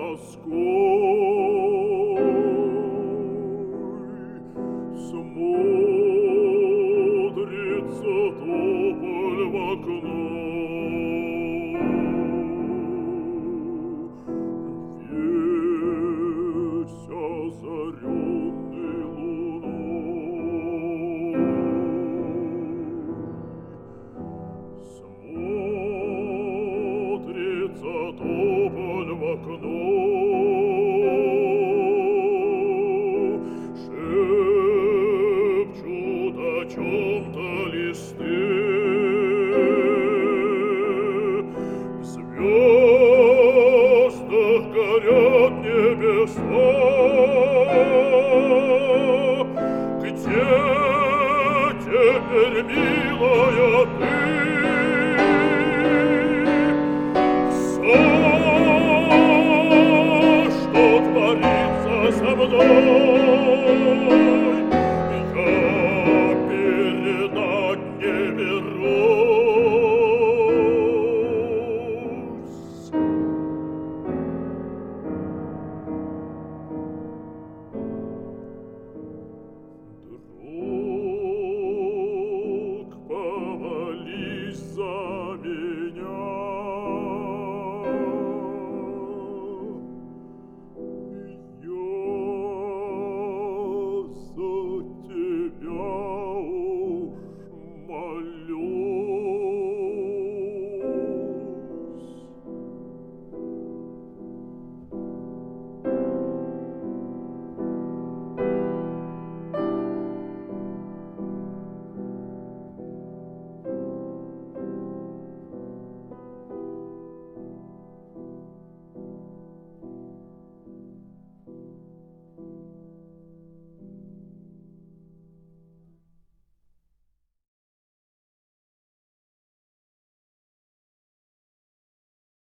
тоской смотрится тополь в окно. Весь озаренный луной смотрится тополь в окно. Шепчут о чем-то листы, в звездах горят небеса. Где теперь, милая, ты? Что творится со мной, я передать не берусь. Друг, помолись за